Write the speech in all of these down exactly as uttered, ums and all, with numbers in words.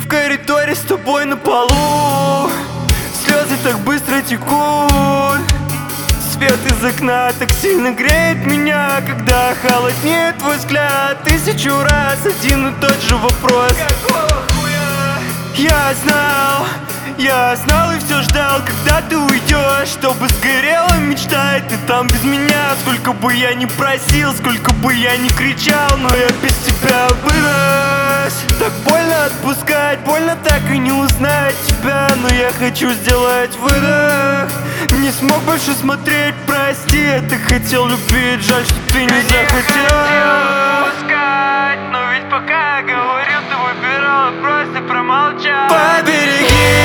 коридоре с тобой на полу, слезы так быстро текут. Свет из окна так сильно греет меня, когда холоднеет твой взгляд. Тысячу раз один и тот же вопрос: какого хуя? Я знал, я знал и все ждал, когда ты уйдешь, чтобы сгорела мечта, и ты там без меня. Сколько бы я ни просил, сколько бы я ни кричал, но я без тебя вырос. Так больно отпускать, больно так и не узнать тебя, но я хочу сделать выдох. Не смог больше смотреть, прости, я так хотел любить, жаль, что ты не захотел отпускать. Но ведь пока я говорил, ты выбирала просто промолчать. Побереги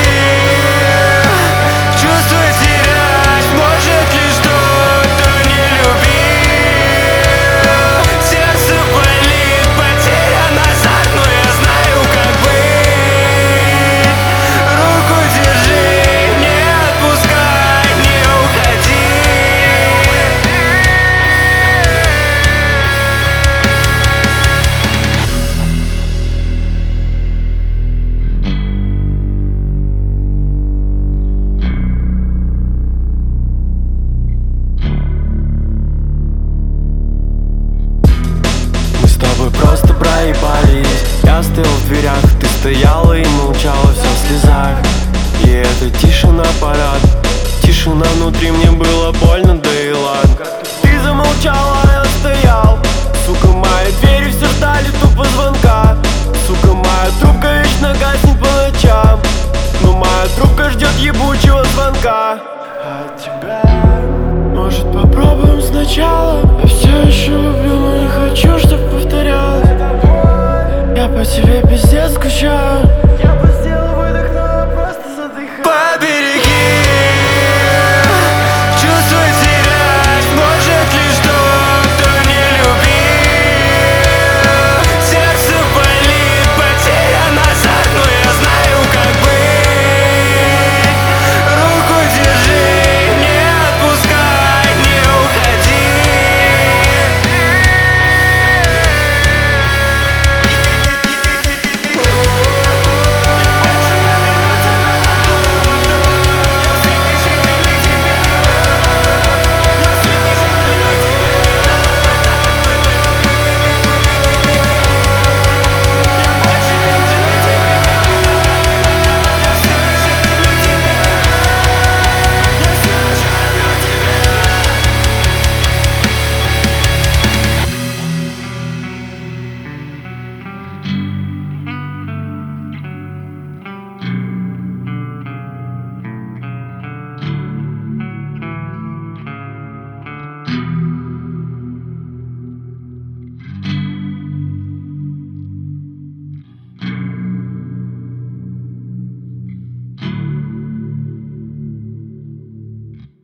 чувства терять, может лишь тот, кто не любил. Сердце болит, потеря назад, но я знаю, как быть. Руку держи, не отпускай, не уходи. Мы с тобой просто проебались. Я стоял в дверях, ты стояла и молчала вся в слезах. И это тишина парад, тишина внутри, мне было больно, да и ладно. Ты замолчала, а я стоял. Сука, мои двери все ждали тупо звонка. Сука, моя трубка вечно гаснет по ночам, но моя трубка ждет ебучего звонка. А тебя, может, попробуем сначала? Я все еще люблю, но не хочу, чтоб повторялось. Я по тебе пиздец скучаю.